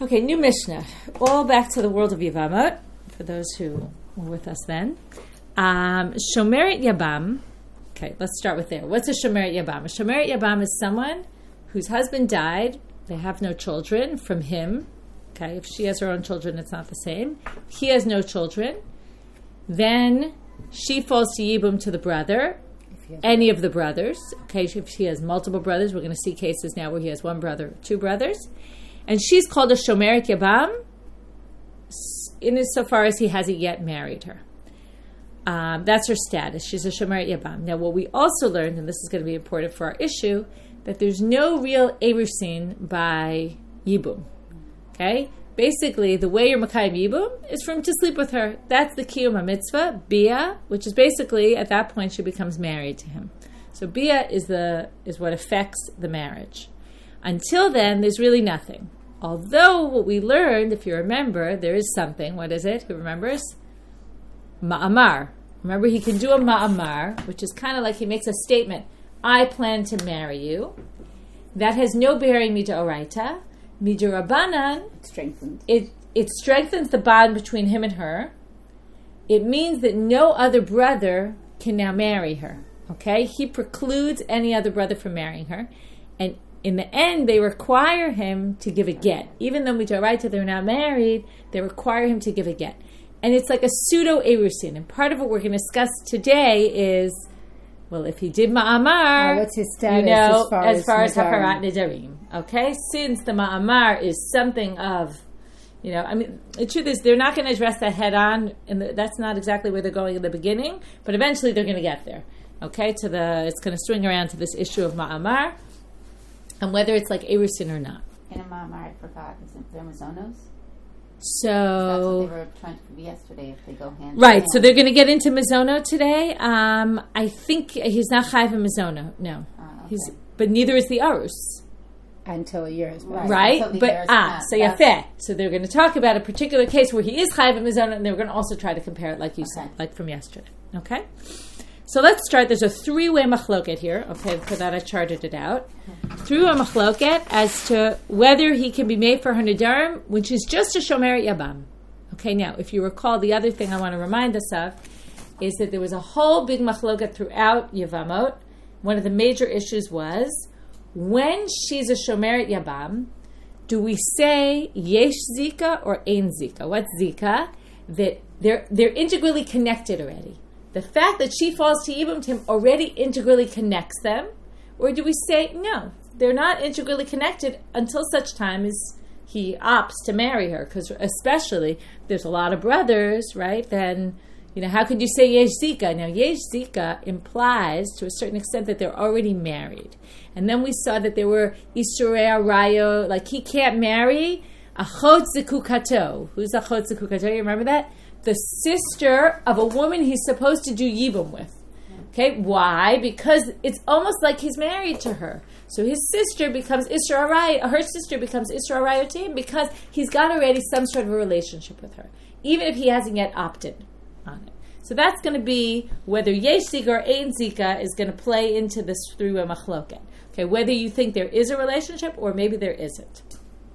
Okay, new Mishnah. All back to the world of Yevamot, for those who were with us then. Shomeret Yabam. Okay, let's start with there. What's a Shomeret Yabam? A Shomeret Yabam is someone whose husband died. They have no children from him. Okay, if she has her own children, it's not the same. He has no children. Then she falls to Yibum to the brother, any of the brothers. Okay, if he has multiple brothers, we're going to see cases now where he has one brother, two brothers. And she's called a Shomeret Yabam insofar as he hasn't yet married her. That's her status. She's a Shomeret Yabam. Now, what we also learned, and this is going to be important for our issue, that there's no real Erusin by Yibum. Okay? Basically, the way you're Makayim Yibum is for him to sleep with her. That's the Kiyum HaMitzvah, Bia, which is basically, at that point, she becomes married to him. So Bia is what affects the marriage. Until then, there's really nothing. Although what we learned, if you remember, there is something. What is it? Who remembers? Ma'amar. Remember, he can do a ma'amar, which is kind of like he makes a statement. I plan to marry you. That has no bearing midoraita. Midorabanan. It strengthens the bond between him and her. It means that no other brother can now marry her. Okay? He precludes any other brother from marrying her. And in the end, they require him to give a get. Even though midoraita, they're not married, they require him to give a get. And it's like a pseudo-erusin. And part of what we're going to discuss today is, well, if he did ma'amar, what's his status as far as hafarat nedarim? Okay? Since the ma'amar is something of, the truth is they're not going to address that head on, and that's not exactly where they're going in the beginning, but eventually they're going to get there. Okay? It's going to swing around to this issue of ma'amar, and whether it's like erusin or not. In a ma'amar, I forgot, isn't there mazonos? So that's what they were trying to prove yesterday. If they go hand right, in hand. So they're going to get into Mizono today. I think he's not chayv in Mizono. No, okay. But neither is the Arus. Until a year has passed. Right, Until the but year has passed. so yafeh. So they're going to talk about a particular case where he is chayv in Mizono, and they're going to also try to compare it, like you said, like from yesterday. Okay. So let's start. There's a three-way machloket here. Okay, for that I charted it out. Three-way machloket as to whether he can be made for her nedarim, which is just a Shomeret Yabam. Okay, now, if you recall, the other thing I want to remind us of is that there was a whole big machloket throughout Yevamot. One of the major issues was, when she's a Shomeret Yabam, do we say yesh zika or ein zika? What's zika? That they're integrally connected already. The fact that she falls to Yibum to him already integrally connects them? Or do we say, no, they're not integrally connected until such time as he opts to marry her? Because especially, there's a lot of brothers, right? Then, how could you say Yesh Zika? Now, Yesh Zika implies, to a certain extent, that they're already married. And then we saw that there were Isurei Arayo, like he can't marry Achot Zekukato. Who's Achot Zekukato? You remember that? The sister of a woman he's supposed to do Yibum with. Okay, why? Because it's almost like he's married to her. So his sister becomes Isra Arayo, her sister becomes Isra Arayo to him because he's got already some sort of a relationship with her, even if he hasn't yet opted on it. So that's going to be whether Yesh Zika or Ein Zika is going to play into this three-way machloket. Okay, whether you think there is a relationship or maybe there isn't.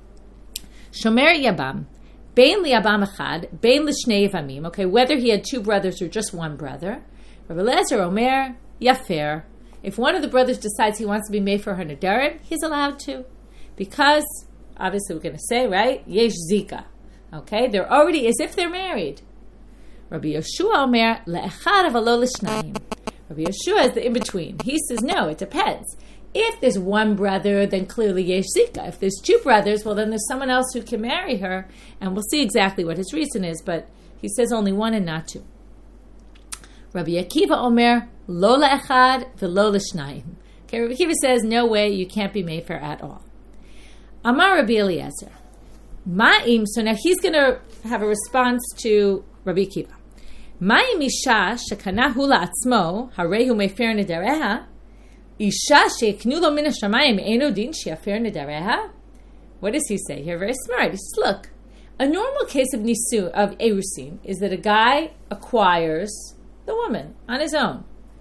Shomeret Yabam. Bein liyabam echad, bein l'shnei yavamim. Okay, whether he had two brothers or just one brother. Rabbi Eliezer Omer, yafer. If one of the brothers decides he wants to be made for her nedarim, he's allowed to. Because, obviously we're going to say, right, yesh zika. Okay, they're already, as if they're married. Rabbi Yeshua Omer, le'echad avalo l'shnayim. Rabbi Yeshua is the in-between. He says, no, it depends. If there's one brother, then clearly yesh zika. If there's two brothers, well, then there's someone else who can marry her, and we'll see exactly what his reason is, but he says only one and not two. Rabbi Akiva Omer, lo la'echad v'lo l'shnayim. Okay, Rabbi Akiva says, no way, you can't be made for at all. Amar Rabbi Eliezer. Ma'im, so now he's going to have a response to Rabbi Akiva. Ma'im isha shekanahu la'atzmo, harehu mefer nedareha, isha she'eknu lo min hashamayim eino din she'afer nedareha? What does he say here? Very smart. He says, look, a normal case of nisu, of erusin, is that a guy acquires the woman on his own.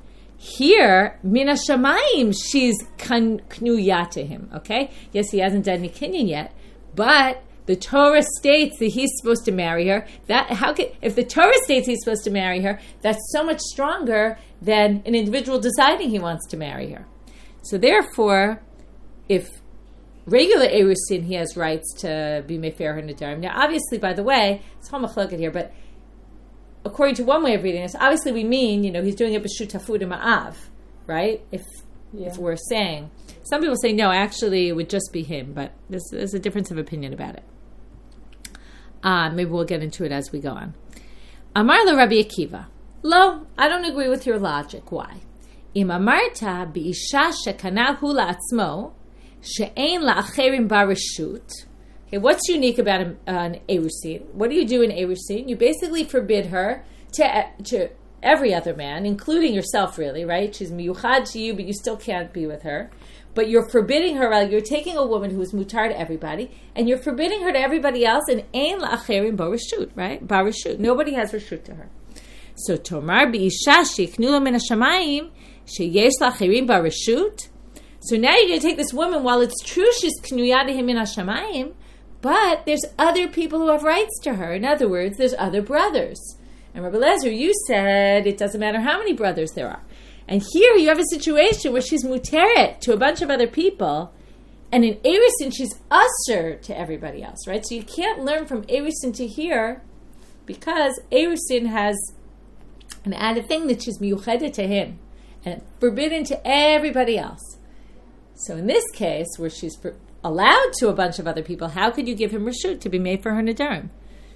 Here, min hashamayim, she's knuya to him, okay? Yes, he hasn't done any kinyan yet, but the Torah states that he's supposed to marry her. If the Torah states he's supposed to marry her, that's so much stronger than an individual deciding he wants to marry her. So therefore, if regular Erusin, he has rights to be Mefer her Nedarim. Now, obviously, by the way, it's Hamachloket here, but according to one way of reading this, obviously we mean, he's doing it b'shut hafud ma'av, right? If we're saying, some people say no, actually it would just be him, but there's a difference of opinion about it. Maybe we'll get into it as we go on. Amar le Rabbi Akiva, lo, I don't agree with your logic. Why? Im amarta bi'isha shekanahu la'atzmo she'ein la'acherim barishut. Okay, what's unique about an Erusin? What do you do in Erusin? You basically forbid her to every other man, including yourself, really, right? She's miyuchad to you, but you still can't be with her. But you're forbidding her, you're taking a woman who is mutar to everybody, and you're forbidding her to everybody else, and ein la'acherim barishut, right? Barishut. Nobody has reshut to her. So, tomar bi'isha she'iknu lo min hashamayim she'yesh la'acherim barishut. So now you're going to take this woman, while it's true she's knuya to him in hashamayim, but there's other people who have rights to her. In other words, there's other brothers. And Rabbi Lezer, you said it doesn't matter how many brothers there are. And here you have a situation where she's muteret to a bunch of other people, and in Erusin she's usher to everybody else, right? So you can't learn from Erusin to here, because Erusin has an added thing that she's miyuchedet to him and forbidden to everybody else. So in this case, where she's allowed to a bunch of other people, how could you give him reshut to be made for her nedarim?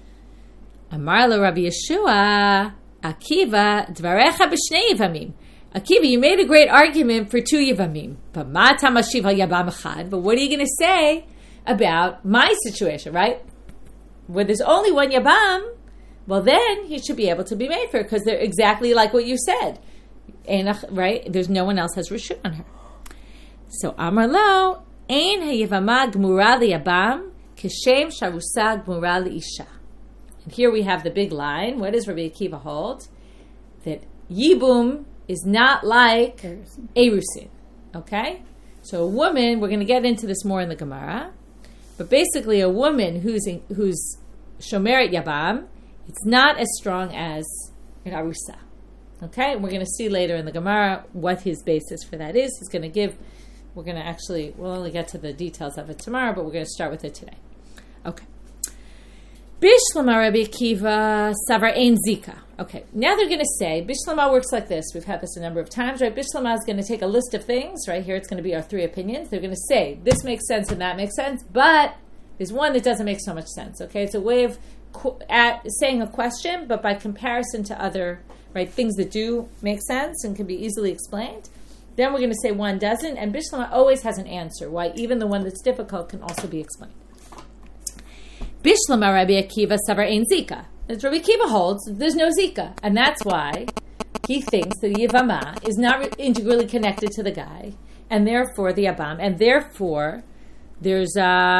Amar lo Rabbi Yeshua, Akiva, dvarecha b'shnei yivamim. Akiva, you made a great argument for 2 yivamim. But ma tamashiv al yabam echad. But what are you going to say about my situation, right? Where there's only 1 yabam, well then he should be able to be made for, because they're exactly like what you said. Right? There's no one else has reshut on her. So Amar lo, ein hayivama gmura liyabam kishem sharusa gmura liisha. And here we have the big line. What does Rabbi Akiva hold? That yibum is not like Erusin. Okay? So a woman, we're going to get into this more in the Gemara, but basically a woman who's shomeret yabam, it's not as strong as an arusa. Okay? And we're going to see later in the Gemara what his basis for that is. He's going to give, we'll only get to the details of it tomorrow, but we're going to start with it today. Okay. Bishlama Rabbi Akiva Savar Ein Zika. Okay, now they're going to say, Bishlama works like this. We've had this a number of times, right? Bishlama is going to take a list of things, right? Here it's going to be our 3 opinions. They're going to say, this makes sense and that makes sense, but there's one that doesn't make so much sense, okay? It's a way of saying a question, but by comparison to other, right, things that do make sense and can be easily explained. Then we're going to say one doesn't, and Bishlama always has an answer, why even the one that's difficult can also be explained. Bishlama Rabbi Akiva Savar Ein Zika. As Rabbi Akiva holds, there's no Zika. And that's why he thinks that the Yavama is not integrally connected to the guy, and therefore the Yabam, and therefore there's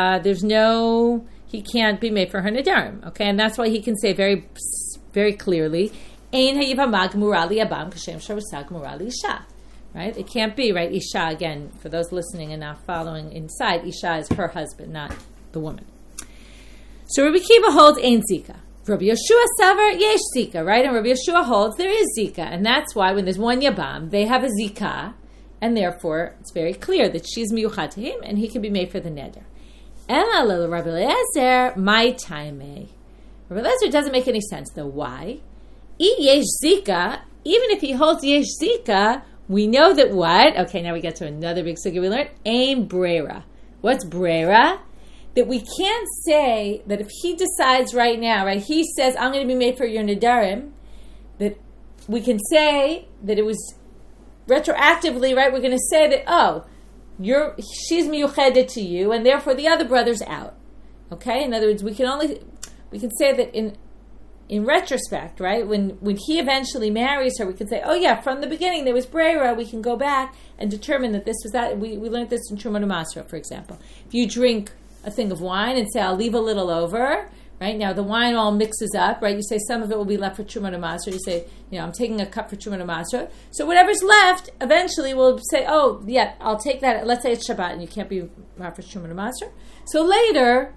no, he can't be made for her Nedarim. Okay, and that's why he can say very, very clearly, Ein HaYavama Gmura Yabam Kashem Sharusa Gmura Isha. Right? It can't be, right? Isha, again, for those listening and not following inside, Isha is her husband, not the woman. So Rabbi Akiva holds Ein Zika. Rabbi Yeshua Savar Yesh Zika, right? And Rabbi Yeshua holds there is Zika, and that's why when there's one Yabam, they have a Zika, and therefore it's very clear that she's miyuchad to him, and he can be made for the neder. Ela le Rabbi Eliezer, my time. Rabbi Eliezer doesn't make any sense though. Why? I Yesh Zika, even if he holds Yesh Zika, we know that what? Okay, now we get to another big sugya we learned. Ein brera. What's brera? That we can't say that if he decides right now, right, he says, I'm going to be made for your nedarim, that we can say that it was retroactively, right, we're going to say that, she's miyuchedet to you, and therefore the other brother's out. Okay? In other words, we can say that in retrospect, right, when he eventually marries her, we can say, from the beginning there was brera, we can go back and determine that this was that. We learned this in Truma Masra, for example. If you drink a thing of wine and say, I'll leave a little over, right? Now the wine all mixes up, right? You say some of it will be left for Truma Masra. You say, I'm taking a cup for Truma Masra. So whatever's left, eventually we'll say, I'll take that. Let's say it's Shabbat and you can't be for Truma Masra. So later,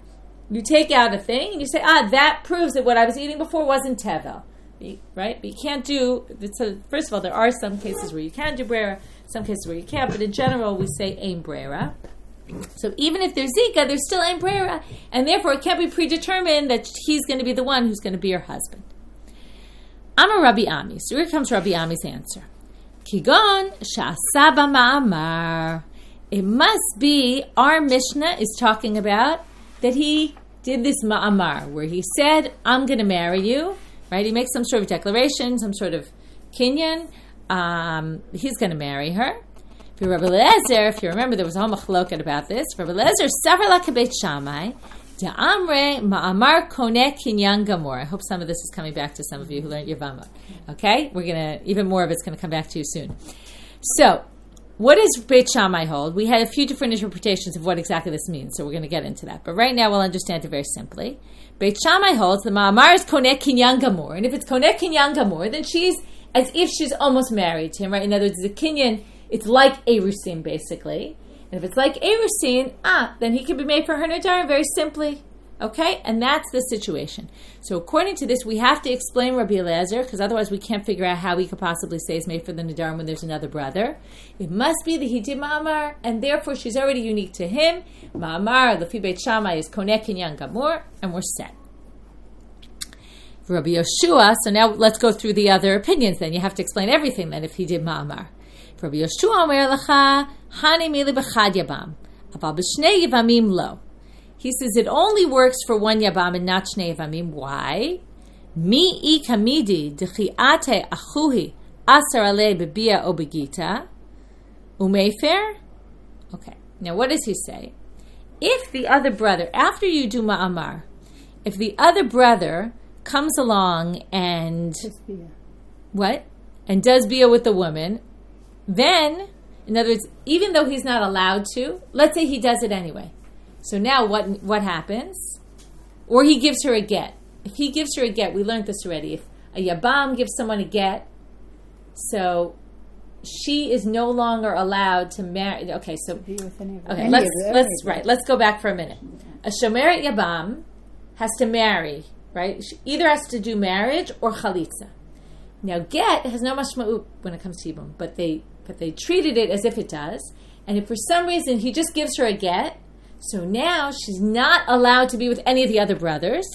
You take out a thing and you say, that proves that what I was eating before wasn't tevel. Right? But you can't do, first of all, there are some cases where you can do brera, some cases where you can't, but in general we say ein brera. So even if there's zika, there's still ein brera, and therefore it can't be predetermined that he's going to be the one who's going to be your husband. Amar Rabbi Ami. So here comes Rabbi Ami's answer. Kigon sha'asaba ma'amar. It must be, our Mishnah is talking about that he did this ma'amar, where he said, I'm going to marry you, right? He makes some sort of declaration, some sort of kinyan. He's going to marry her. For Rabbi Eliezer, if you remember, there was a whole machloket about this. Rabbi Eliezer, Savar la kebeit Shammai, Da'amre ma'amar koneh kinyan gamor. I hope some of this is coming back to some of you who learned Yavama. Okay? Even more of it's going to come back to you soon. So, what does Beit Shammai hold? We had a few different interpretations of what exactly this means, so we're going to get into that. But right now, we'll understand it very simply. Beit Shammai holds the ma'amar is koneh kinyan gamor. And if it's koneh kinyan gamor, then she's as if she's almost married to him, right? In other words, the kinyan, it's like Erusin, basically. And if it's like Erusin, then he can be made for her Nadarim very simply. Okay? And that's the situation. So according to this, we have to explain Rabbi Eliezer, because otherwise we can't figure out how we could possibly say he's made for the Nadarim when there's another brother. It must be that he did Ma'amar, and therefore she's already unique to him. Ma'amar, Lefi Beit Shammai, is Koneh Kinyan Gamor, and we're set. Rabbi Yoshua, so now let's go through the other opinions then. You have to explain everything then if he did Ma'amar. Rabbi Yoshua Omer Lacha, Hani Mili B'chad Yabam, Aval B'shnei Yavamim Lo. He says it only works for one Yabam and not Shnei Yavamim. Why? Mi ikamidi d'chi'ate achuhi asar alei b'bia o b'gita umefer. Okay, now what does he say? If the other brother, after you do Ma'amar, if the other brother comes along and and does bia with the woman, then, in other words, even though he's not allowed to, let's say he does it anyway. So now what happens? Or he gives her a get. If he gives her a get, we learned this already. If a Yabam gives someone a get, so she is no longer allowed to marry. Okay, so let's go back for a minute. A Shomeret Yabam has to marry, right? She either has to do marriage or chalitza. Now, get has no mashma'ut when it comes to Yibum, but they treated it as if it does. And if for some reason he just gives her a get, so now she's not allowed to be with any of the other brothers,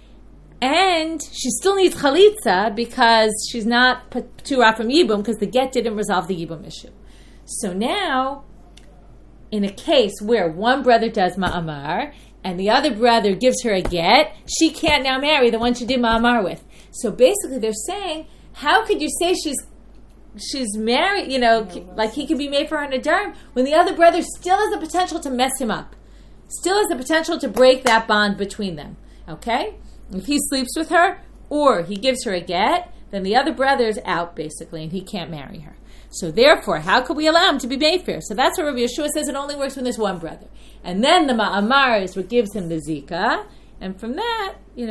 and she still needs chalitza because she's not patura from Yibum because the get didn't resolve the Yibum issue. So now, in a case where one brother does ma'amar and the other brother gives her a get, she can't now marry the one she did ma'amar with. So basically they're saying, how could you say she's married, like he could be made for her Nadarim, when the other brother still has the potential to mess him up, still has the potential to break that bond between them, okay? If he sleeps with her, or he gives her a get, then the other brother's out, basically, and he can't marry her. So therefore, how could we allow him to be made fair? So that's what Rabbi Yeshua says, it only works when there's one brother. And then the Ma'amar is what gives him the Zika, and from that,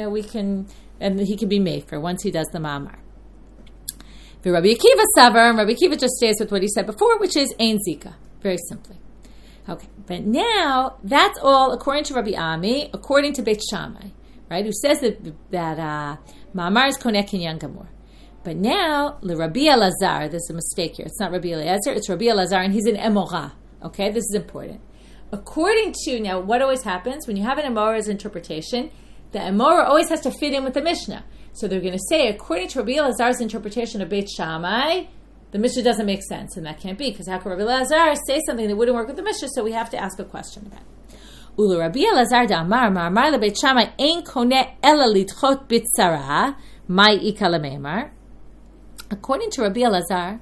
and he can be made fair once he does the Ma'amar. Rabbi Akiva Savar, and Rabbi Akiva just stays with what he said before, which is Ein Zika, very simply. Okay, but now, that's all according to Rabbi Ami, according to Beit Shammai, right, who says that Ma'amar is Koneh Kinyan Gamor. But now, Rabbi Elazar, there's a mistake here, it's not Rabbi Eliezer, it's Rabbi Elazar, and he's an Emorah, okay, this is important. According to, now, what always happens, when you have an Emorah's interpretation, the Emorah always has to fit in with the Mishnah. So they're going to say, according to Rabbi Elazar's interpretation of Beit Shammai, the Mishnah doesn't make sense, and that can't be, because how can Rabbi Elazar say something that wouldn't work with the Mishnah? So we have to ask a question about it. Ulu Rabbi Elazar da'amar ma'amar leBeit Shammai ein koneh ela lidchot bitzara mai ika lemeimar. According to Rabbi Elazar,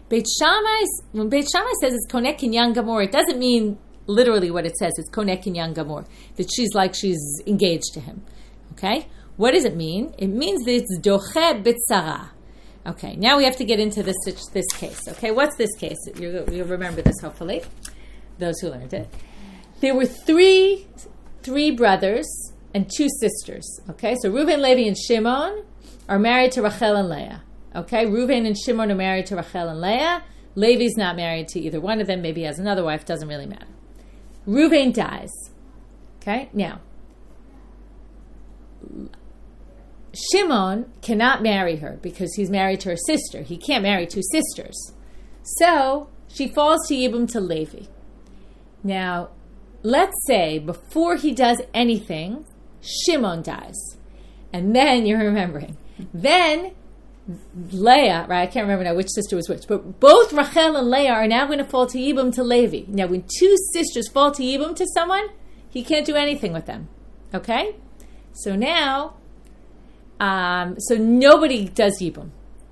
when Beit Shammai says it's koneh kinyan gamor, it doesn't mean literally what it says. It's koneh kinyan gamor, that she's engaged to him. Okay. What does it mean? It means that it's doche bitzara. Okay, now we have to get into this case. Okay, what's this case? You'll remember this, hopefully, those who learned it. There were three brothers and two sisters. Okay, so Reuven, Levi, and Shimon are married to Rachel and Leah. Okay, Reuven and Shimon are married to Rachel and Leah. Levi's not married to either one of them. Maybe he has another wife. Doesn't really matter. Reuven dies. Okay, now, Shimon cannot marry her because he's married to her sister. He can't marry two sisters. So she falls to Yibum to Levi. Now, let's say before he does anything, Shimon dies. And then you're remembering. Then Leah, right? I can't remember now which sister was which, but both Rachel and Leah are now going to fall to Yibum to Levi. Now, when two sisters fall to Yibum to someone, he can't do anything with them. Okay? So now, so nobody does Yibum.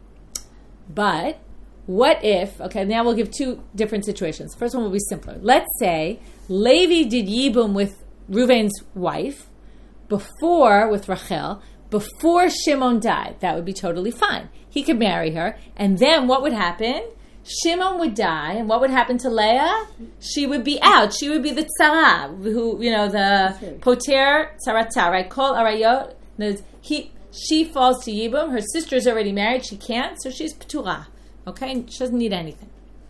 But what if, okay, now we'll give two different situations. First one will be simpler. Let's say Levi did Yibum with Reuven's wife before, with Rachel, before Shimon died. That would be totally fine. He could marry her. And then what would happen? Shimon would die. And what would happen to Leah? She would be out. She would be the tzara, who, the poter tzarata, right? Kol arayot. She falls to Yibum. Her sister's already married. She can't, so she's p'tura. Okay? She doesn't need anything.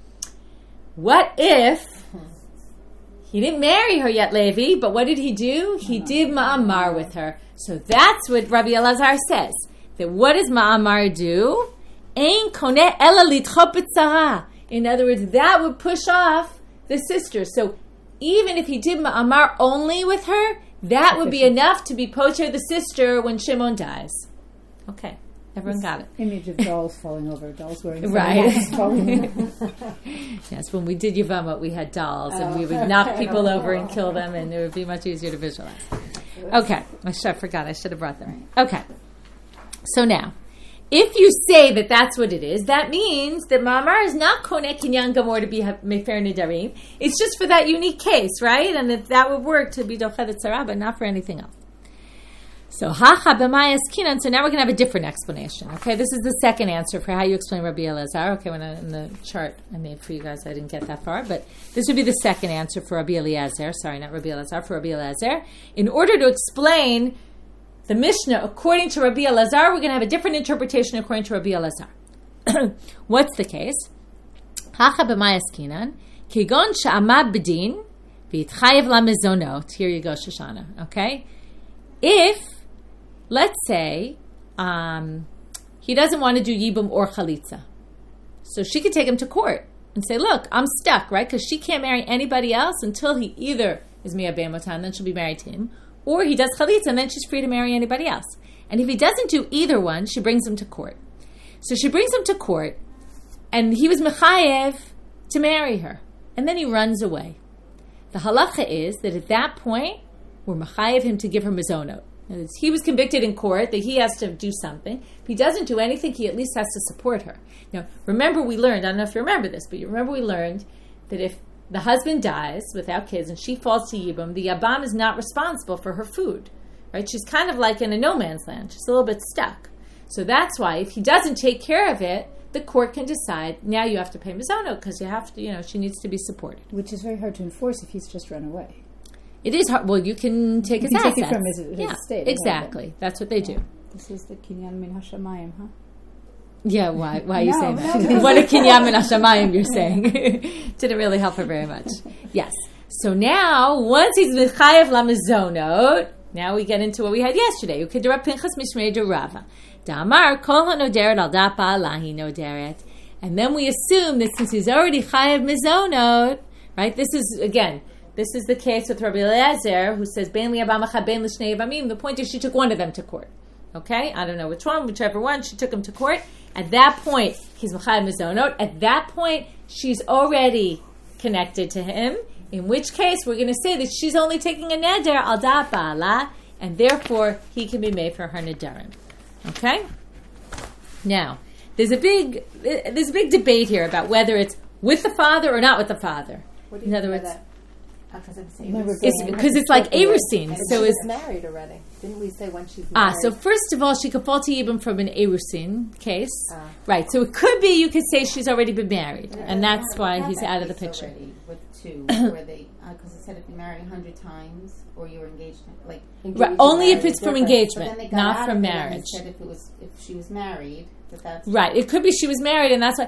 What if he didn't marry her yet, Levi, but what did he do? He did ma'amar with her. So that's what Rabbi Elazar says. That what does ma'amar do? Ein koneh ela lidchot b'tzara. In other words, that would push off the sister. So even if he did ma'amar only with her, that would be enough to be poter the sister when Shimon dies. Okay, everyone got it. Image of dolls falling over, dolls wearing right. Falling over. Yes, when we did Yevamot, we had dolls, and we would knock people over and kill them, and it would be much easier to visualize. Okay, I forgot. I should have brought them. Okay, so now, if you say that that's what it is, that means that Ma'amar is not Koneh Kinyan Gamor to be Mefer Nidarim. It's just for that unique case, right? And that would work to be Dochet Tzara, but not for anything else. So, Hacha B'mayas Kinan. So now we're going to have a different explanation. Okay, this is the second answer for how you explain Rabbi Elazar. Okay, in the chart I made for you guys, I didn't get that far, but this would be the second answer for Rabbi Eliezer. Sorry, not Rabbi Elazar, for Rabbi Eliezer. In order to explain the Mishnah according to Rabbi Elazar, we're going to have a different interpretation according to Rabbi Elazar. What's the case? Hacha b'mayas kinan, kigon she'amad b'din v'yitchayev lamezonot. Here you go, Shoshana. Okay, if let's say he doesn't want to do yibum or chalitza, so she could take him to court and say, "Look, I'm stuck, right? Because she can't marry anybody else until he either is miyabei motan, then she'll be married to him." Or he does chalitza, and then she's free to marry anybody else. And if he doesn't do either one, she brings him to court. So she brings him to court, and he was mechayev to marry her. And then he runs away. The halacha is that at that point, we're mechayev him to give her mizonot. He was convicted in court that he has to do something. If he doesn't do anything, he at least has to support her. Now, remember we learned, I don't know if you remember this, but you remember we learned that if the husband dies without kids and she falls to Yibum, the Yabam is not responsible for her food. Right? She's kind of like in a no man's land. She's a little bit stuck. So that's why if he doesn't take care of it, the court can decide, now you have to pay mizonot because you have to, she needs to be supported. Which is very hard to enforce if he's just run away. It is hard. Well, you can take his assets. Take it from his estate. Exactly. That's what they do. This is the kinyan min hashamayim, huh? Yeah, why are you saying that? What a kinyan min hashamayim you're saying. Didn't really help her very much. Yes. So now, once he's mechayev lamizonot, now we get into what we had yesterday. Ukedarab Pinchas mishmei derava. Damar kol hanoderet al dapa lahi noderet. And then we assume that since he's already chayev mizonot, right? This is the case with Rabbi Eliezer, who says ben liyabam achad ben l'shnei yavamim. The point is she took one of them to court. Okay, I don't know whichever one, she took him to court. At that point, he's mechayev mizonot. At that point, she's already connected to him. In which case, we're going to say that she's only taking a neder al da'at ba'ala, and therefore he can be made for her nedarim. Okay. Now, there's a big debate here about whether it's with the father or not with the father. In other words. Because it's like Erusin. So she's married already. Didn't we say when she's married? So first of all, she could fall to Yibum from an Erusin case. Right. So it could be you could say she's already been married. And that's why he's out of the picture. With two, where they, because it said if you married 100 times or you were engaged, right, only if it's from engagement, not from marriage. It said if she was married, that's right. It could be she was married, and that's why.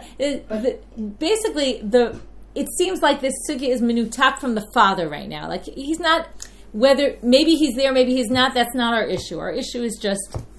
It seems like this sugya is menutak from the father right now. Like he's not, maybe he's there, maybe he's not. That's not our issue. Our issue is just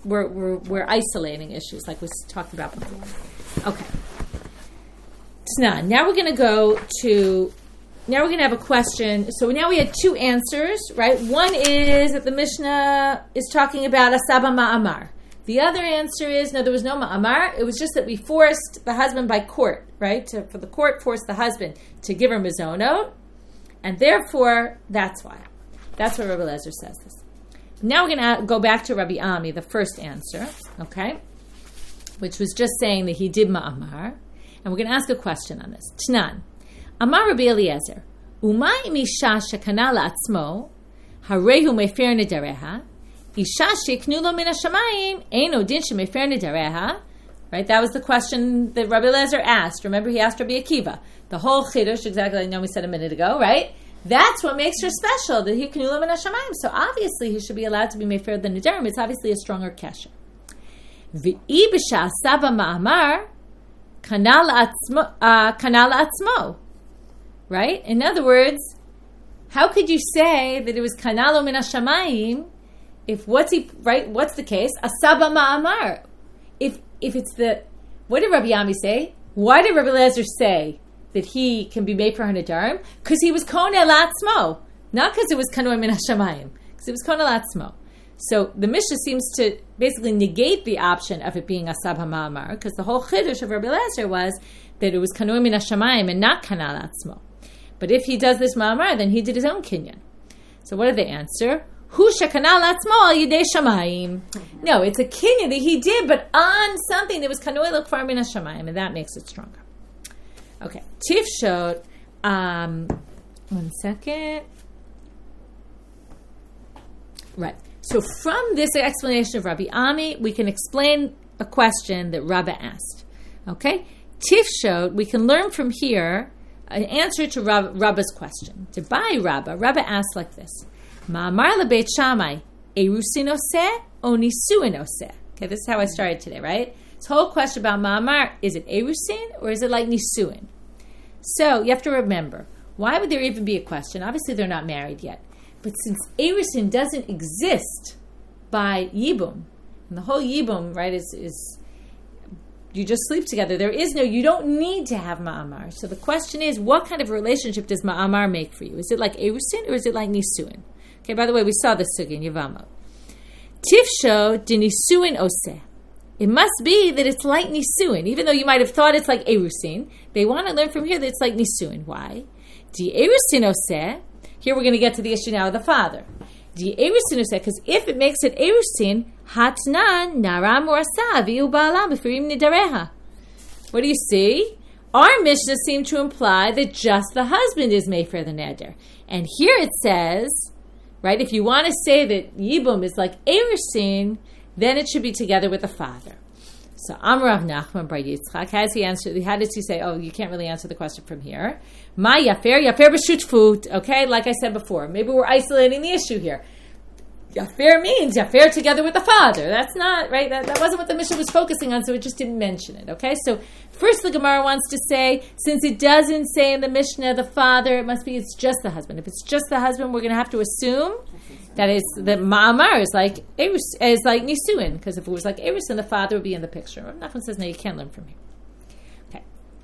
we're isolating issues like we talked about before. Okay. Now we're going to go to. Now we're going to have a question. So now we had two answers, right? One is that the Mishnah is talking about asaba ma'amar. The other answer is, no, there was no ma'amar. It was just that we forced the husband by court, right? For the court forced the husband to give her mizonot, and therefore, that's why. That's what Rabbi Eliezer says this. Now we're going to go back to Rabbi Ami, the first answer, okay? Which was just saying that he did ma'amar. And we're going to ask a question on this. Tnan. Amar Rabbi Eliezer, Uma im isha shekana la'atzmo, harehu mefer nedareha, isha sheknu lo min hashamayim, eino din shemefer nedareha. Right, that was the question that Rabbi Eliezer asked. Remember, he asked Rabbi Akiva. The whole chiddush, exactly like Naomi said a minute ago, right? That's what makes her special, that he knu lo min hashamayim. So obviously, he should be allowed to be mefer the nedarim. It's obviously a stronger kesher. V'i b'sha saba ma'amar, kana la'atzmo. Right? In other words, how could you say that it was kanalo min hashamayim if what's the case? Asaba ma'amar. If it's the, what did Rabbi Ami say? Why did Rabbi Eliezer say that he can be made for Hanadarm? Because he was koneh la'atzmo. Not because it was kanoi min hashamayim. Because it was koneh la'atzmo. So the Mishnah seems to basically negate the option of it being asab ha'ma'amar, because the whole chiddush of Rabbi Eliezer was that it was kanoi min hashamayim and not kanal la'atzmo. But if he does this ma'amar, then he did his own kinyan. So what did they answer? Hu shekanal atzmo al yidei shamayim. No, it's a kinyan that he did, but on something that was kanoi l'kfar min hashamayim, and that makes it stronger. Okay, Tif showed. 1 second. Right. So from this explanation of Rabbi Ami, we can explain a question that Rabba asked. Okay, Tif showed we can learn from here an answer to Rabba's question. To buy Rabba asked like this: Ma'amar lebeit Shammai, erusin oseh o nisuin oseh? Okay, this is how I started today, right? This whole question about Ma'amar, is it erusin or is it like nisuin? So you have to remember, why would there even be a question? Obviously, they're not married yet. But since erusin doesn't exist by yibum, and the whole yibum, right, is you just sleep together. You don't need to have ma'amar. So the question is, what kind of relationship does ma'amar make for you? Is it like erusin or is it like nisuin? Okay, by the way, we saw this sugi in Yevamot. Tifsho de nisuin oseh. It must be that it's like nisuin, even though you might have thought it's like erusin. They want to learn from here that it's like nisuin. Why? De erusin oseh. Here we're going to get to the issue now of the father. De erusin oseh, because if it makes it erusin, hatnan naram orasa v'u ba'alam b'firim nidareha. What do you see? Our Mishnah seem to imply that just the husband is mefer the neder, and here it says, right? If you want to say that yibum is like erusin, then it should be together with the father. So Amrav Nachman bar Yitzchak, how does he say? Oh, you can't really answer the question from here. Ma yafer b'shutfut. Okay, like I said before, maybe we're isolating the issue here. Yafer means yafer together with the father. That's not, right? That wasn't what the Mishnah was focusing on, so it just didn't mention it. Okay, so first the Gemara wants to say, since it doesn't say in the Mishnah the father, it must be it's just the husband. If it's just the husband, we're going to have to assume that is that ma'amar is like nisuin, because if it was like erusin, the father would be in the picture. Nachman says, no, you can't learn from here. Okay,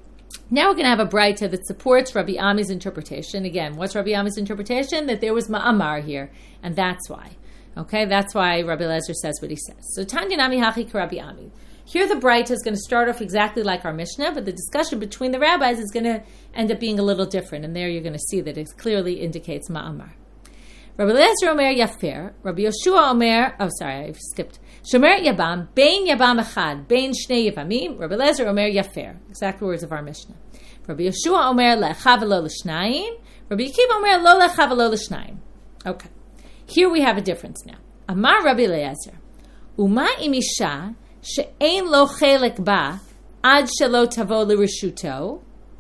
now we're going to have a braita that supports Rabbi Ami's interpretation. Again, what's Rabbi Ami's interpretation? That there was ma'amar here, and that's why. Okay, that's why Rabbi Eliezer says what he says. So Tanya Nami Hachi Rabbi Ami. Here the braita is going to start off exactly like our Mishnah, but the discussion between the rabbis is going to end up being a little different, and there you're going to see that it clearly indicates ma'amar. Rabbi Eliezer Omer Yafer, Rabbi Yoshua Omer, I skipped. Shomer Yabam, Bein Yabam Echad, Bein Shnei Yavamim, Rabbi Eliezer Omer Yafer. Exact words of our Mishnah. Rabbi Yoshua Omer Le'echa v'lo l'shnayim, Rabbi Akiva Omer Lo le'echa v'lo l'shnayim. Okay. Here we have a difference now. Amar Rabbi Eliezer, Uma im isha she'ein lo chelek ba ad shelo tavo l'rishuto,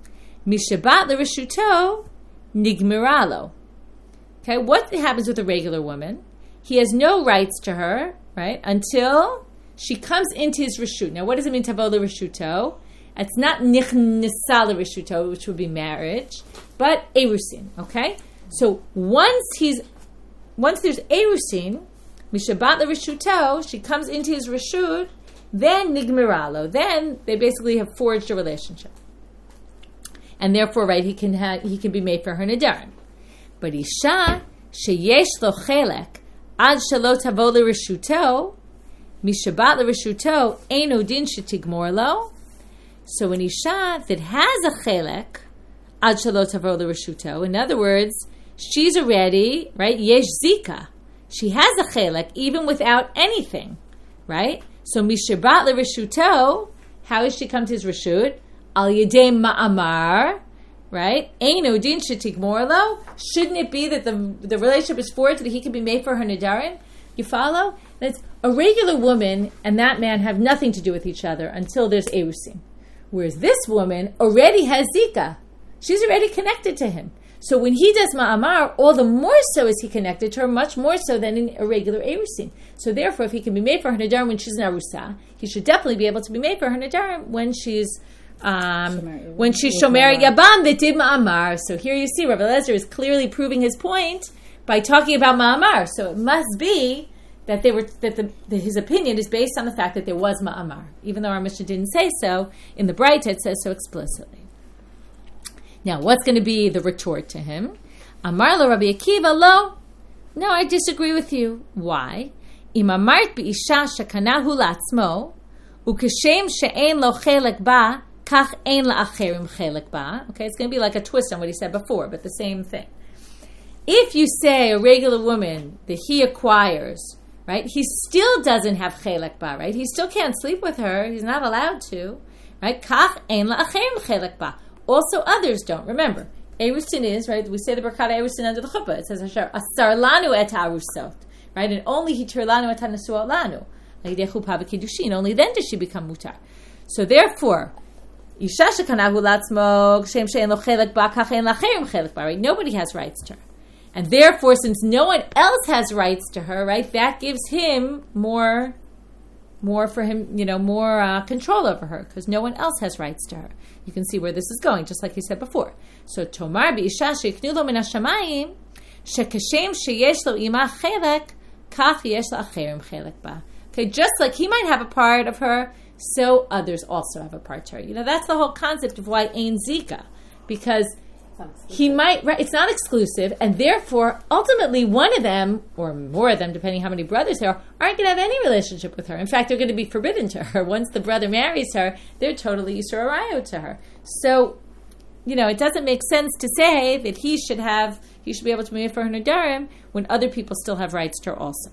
mishabat l'rishuto nigmira lo. Okay, what happens with a regular woman? He has no rights to her, right, until she comes into his reshut. Now, what does it mean, tavo l'rishuto? It's not nichnisa l'rishuto, which would be marriage, but erusin, okay? So once there's erusin, Mishabat l'rishuto, she comes into his rishut, then nigmiralo. Then they basically have forged a relationship. And therefore, right, he can be made for her nedarim. But isha sheyesh lo chelek ad shelo tavo l'rishuto, mishabat l'rishuto eino din shetigmor lo. So an isha that has a chelek ad shelo tavo l'rishuto, in other words, she's already, right, yesh zika. She has a chelek even without anything, right? So mishabat l'rishuto, how does she come to his rishut? Al yedei ma'amar, right? Eino din shetigmor lo. Shouldn't it be that the relationship is forged that he can be made for her nedarim? You follow? That's a regular woman and that man have nothing to do with each other until there's erusin. Whereas this woman already has zika. She's already connected to him. So when he does ma'amar, all the more so is he connected to her, much more so than in a regular erusin. So therefore, if he can be made for her nedarim when she's an arusa, he should definitely be able to be made for her nedarim when she's shomer yabam that did ma'amar. So here you see, Rav Eliezer is clearly proving his point by talking about ma'amar. So it must be that his opinion is based on the fact that there was ma'amar, even though our Mishnah didn't say so. In the Braita, it says so explicitly. Now, what's going to be the retort to him? Amar lo Rabbi Akiva lo. No, I disagree with you. Why? Im amart bi'isha shekanahu la'atzmo, ukeshem she'en lo chelek ba, kach ein la'acherim chelek ba. Okay, it's going to be like a twist on what he said before, but the same thing. If you say a regular woman that he acquires, right, he still doesn't have chelek ba, right? He still can't sleep with her. He's not allowed to, right? Kach ein la'acherim chelek ba. Also, others don't. Remember, erusin is, right, we say the Birkat erusin under the chuppah. It says, Asar lanu et ha'arusot, right? And only hitir lanu et ha'nesuot lanu. L'yidei chuppah v'kiddushin. Only then does she become mutar. So therefore, isha shekanahu latzmo, kshem she'en lo chelek ba, kach ein lacherim chelek ba, right? Nobody has rights to her. And therefore, since no one else has rights to her, right, that gives him more for him, more control over her, because no one else has rights to her. You can see where this is going, just like he said before. So, Tomar bi'isha she'iknu lo min hashamayim, she'kashem she'yesh lo ima chelek, kach yesh lo acherim chelek ba. Okay, just like he might have a part of her, so others also have a part to her. That's the whole concept of why ein zika, because he might, right, it's not exclusive, and therefore, ultimately, one of them, or more of them, depending how many brothers there are, aren't going to have any relationship with her. In fact, they're going to be forbidden to her. Once the brother marries her, they're totally Yisur Arayo to her. So, it doesn't make sense to say that he should be able to be made for her nedarim when other people still have rights to her also.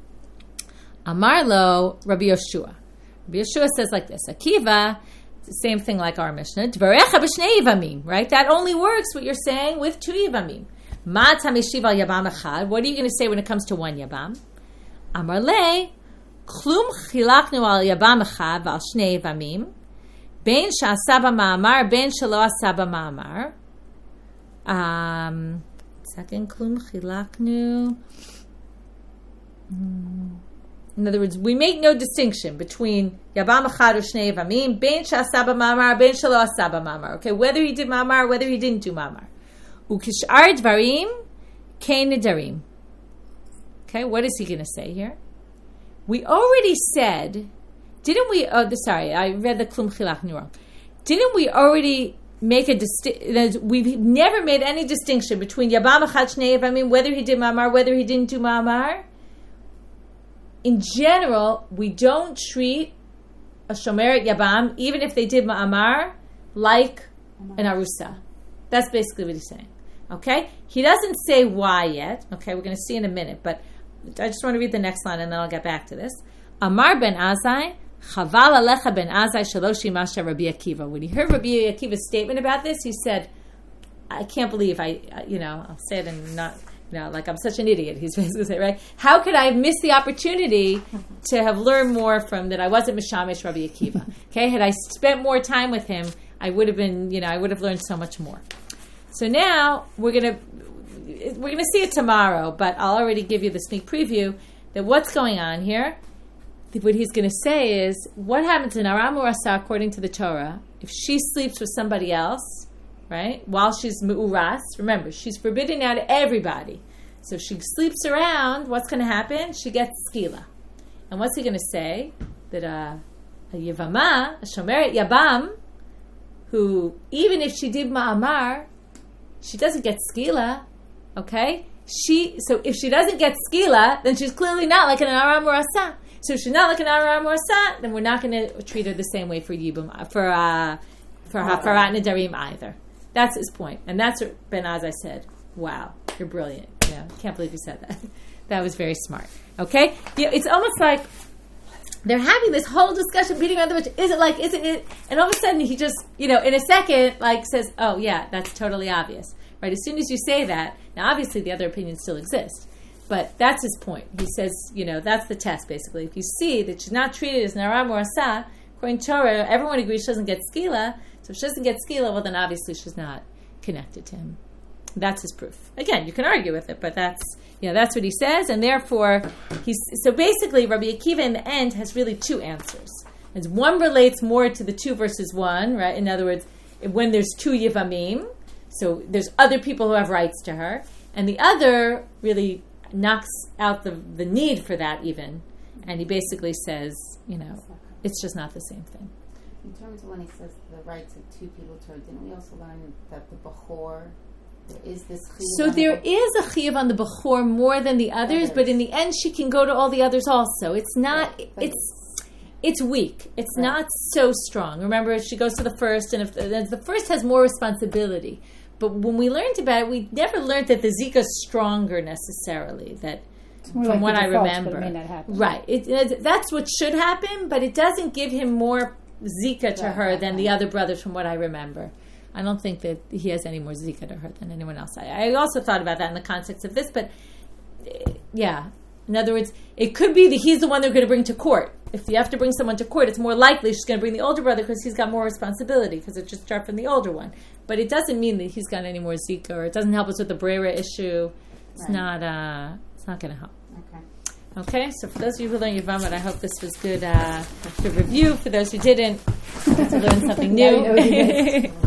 Amar lo Rabbi Yoshua. Rabbi Yoshua says like this, Akiva, same thing like our Mishnah. Dvarecha b'shnei yivamim, right? That only works what you're saying with two yivamim. Ma tameshiv al yabam echad. What are you going to say when it comes to one yabam? Amar le, klum chilaknu al yabam echad v'al shnei yivamim, ben she'asa b'ma'amar, ben shelo asa b'ma'amar. Second, klum chilaknu. In other words, we make no distinction between Yabam Echad or Shnei Yavamim, Ben She'asa B'Ma'amar, Ben Shelo Asa B'Ma'amar. Okay, whether he did Ma'amar, whether he didn't do Ma'amar. Ukishar Dvarim, Kein Nedarim. Okay, what is he going to say here? We already said, didn't we? Sorry, I read the Klum Chilaknu wrong. Didn't we already make a distinction? We've never made any distinction between Yabam Echad, Shnei Yavamim, whether he did Ma'amar, whether he didn't do Ma'amar. In general, we don't treat a Shomer Yabam, even if they did Ma'amar, like an Arusa. That's basically what he's saying. Okay? He doesn't say why yet. Okay, we're going to see in a minute, but I just want to read the next line and then I'll get back to this. Amar ben Azai, Chaval alecha ben Azai shaloshi masha Rabbi Akiva. When he heard Rabbi Akiva's statement about this, he said, I can't believe I'll say it and not... like I'm such an idiot, he's basically saying, right? How could I have missed the opportunity to have learned more from that I wasn't Mishamish Rabbi Akiva? Okay, had I spent more time with him, I would have been, I would have learned so much more. So now we're gonna see it tomorrow, but I'll already give you the sneak preview that what's going on here. What he's going to say is, what happens in Aram Urasa according to the Torah if she sleeps with somebody else? Right? While she's mu'uras, remember, she's forbidden now to everybody. So she sleeps around. What's going to happen? She gets skila. And what's he going to say? That a Yevama, a Shomeret Yabam, who, even if she did Ma'amar, she doesn't get skila, okay? So if she doesn't get skila, then she's clearly not like an Aram or Asa. So if she's not like an Aram or Asa, then we're not going to treat her the same way for Yibum, for Hafarat Nedarim either. That's his point. And that's what Ben Azai said. Wow, you're brilliant. Can't believe you said that. That was very smart. Okay? It's almost like they're having this whole discussion, beating around the bush. Isn't it? And all of a sudden he just, in a second, says, oh yeah, that's totally obvious. Right? As soon as you say that, now obviously the other opinions still exist. But that's his point. He says, that's the test basically. If you see that she's not treated as Naram or Asa, according to Torah, everyone agrees she doesn't get skila. So if she doesn't get skila, well then obviously she's not connected to him. That's his proof. Again, you can argue with it, but that's what he says, and therefore so basically Rabbi Akiva in the end has really two answers. As one relates more to the 2 versus 1, right? In other words, when there's 2 Yevamim, so there's other people who have rights to her, and the other really knocks out the need for that even, and he basically says, it's just not the same thing. In terms of when he says the rights of 2 people to her, didn't we also learn that the Bechor, there is this chiyuv? So there is a chiyuv on the Bechor more than the others, but in the end she can go to all the others also. It's not, it's weak. It's not so strong. Remember, she goes to the first, and if the first has more responsibility. But when we learned about it, we never learned that the Zika is stronger necessarily. That, from like what I default, remember, but it may not happen. Right? That's what should happen, but it doesn't give him more Zika to her than the other brothers, from what I remember. I don't think that he has any more Zika to her than anyone else. I also thought about that in the context of this, but in other words, it could be that he's the one they're going to bring to court. If you have to bring someone to court, it's more likely she's going to bring the older brother because he's got more responsibility, because it just starts from the older one. But it doesn't mean that he's got any more Zika, or it doesn't help us with the Brera issue. It's not going to help. Okay, so for those of you who learned Yevamot, I hope this was good review. For those who didn't, to learn something new.